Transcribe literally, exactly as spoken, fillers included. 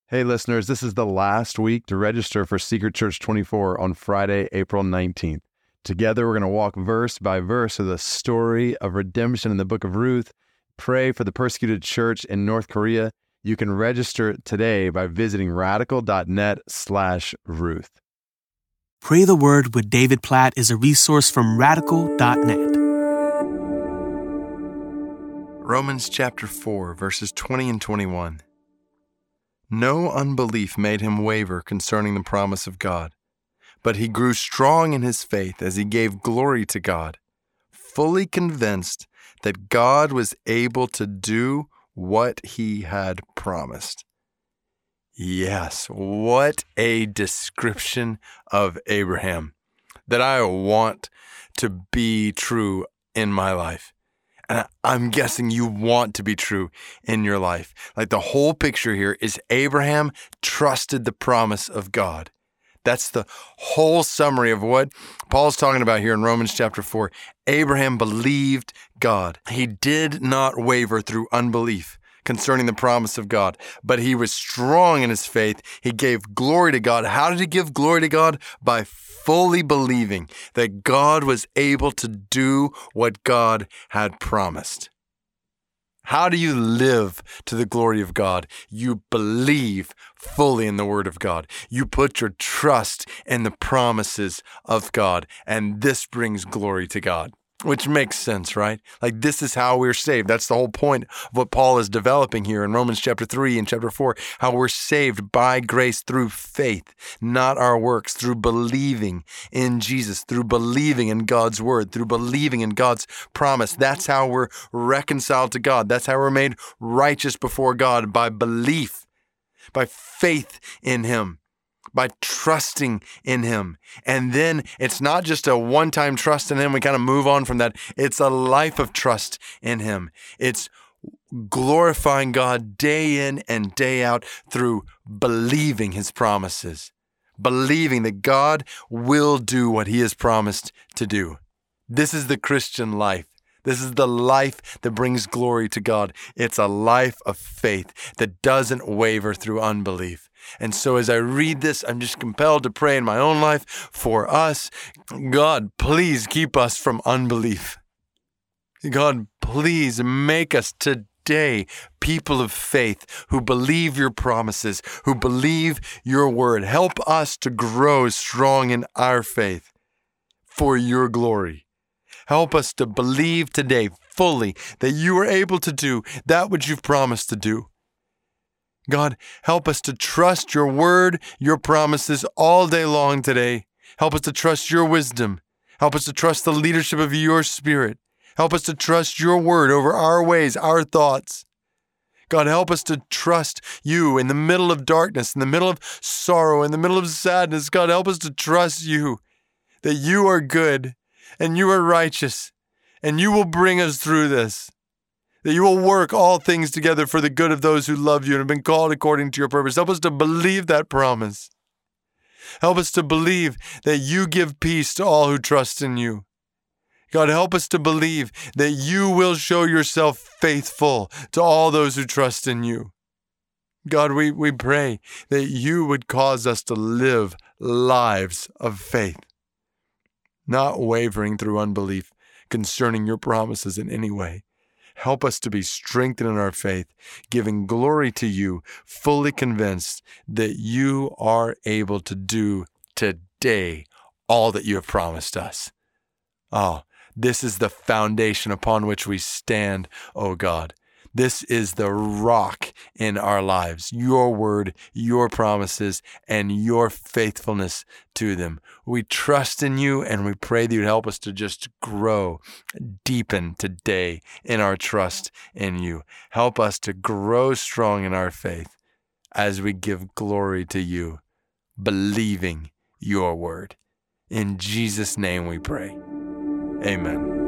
Hey listeners, this is the last week to register for Secret Church twenty-four on Friday, April nineteenth. Together we're going to walk verse by verse through the story of redemption in the book of Ruth, pray for the persecuted church in North Korea. You can register today by visiting radical.net slash Ruth. Pray the Word with David Platt is a resource from radical dot net. Romans chapter four, verses twenty and twenty-one. No unbelief made him waver concerning the promise of God, but he grew strong in his faith as he gave glory to God, fully convinced that God was able to do what he had promised. Yes, what a description of Abraham that I want to be true in my life. And I'm guessing you want to be true in your life. Like the whole picture here is Abraham trusted the promise of God. That's the whole summary of what Paul's talking about here in Romans chapter four. Abraham believed God. He did not waver through unbelief concerning the promise of God, but he was strong in his faith. He gave glory to God. How did he give glory to God? By fully believing that God was able to do what God had promised. How do you live to the glory of God? You believe fully in the Word of God. You put your trust in the promises of God, and this brings glory to God. Which makes sense, right? Like this is how we're saved. That's the whole point of what Paul is developing here in Romans chapter three and chapter four, how we're saved by grace through faith, not our works, through believing in Jesus, through believing in God's word, through believing in God's promise. That's how we're reconciled to God. That's how we're made righteous before God, by belief, by faith in Him, by trusting in Him. And then it's not just a one-time trust in Him. We kind of move on from that. It's a life of trust in Him. It's glorifying God day in and day out through believing His promises, believing that God will do what He has promised to do. This is the Christian life. This is the life that brings glory to God. It's a life of faith that doesn't waver through unbelief. And so as I read this, I'm just compelled to pray in my own life for us. God, please keep us from unbelief. God, please make us today people of faith who believe your promises, who believe your word. Help us to grow strong in our faith for your glory. Help us to believe today fully that you are able to do that which you've promised to do. God, help us to trust your word, your promises all day long today. Help us to trust your wisdom. Help us to trust the leadership of your Spirit. Help us to trust your word over our ways, our thoughts. God, help us to trust you in the middle of darkness, in the middle of sorrow, in the middle of sadness. God, help us to trust you, that you are good and you are righteous and you will bring us through this. That you will work all things together for the good of those who love you and have been called according to your purpose. Help us to believe that promise. Help us to believe that you give peace to all who trust in you. God, help us to believe that you will show yourself faithful to all those who trust in you. God, we, we pray that you would cause us to live lives of faith, not wavering through unbelief concerning your promises in any way. Help us to be strengthened in our faith, giving glory to you, fully convinced that you are able to do today all that you have promised us. Oh, this is the foundation upon which we stand, oh God. This is the rock in our lives, your word, your promises, and your faithfulness to them. We trust in you, and we pray that you'd help us to just grow, deepen today in our trust in you. Help us to grow strong in our faith as we give glory to you, believing your word. In Jesus' name we pray. Amen.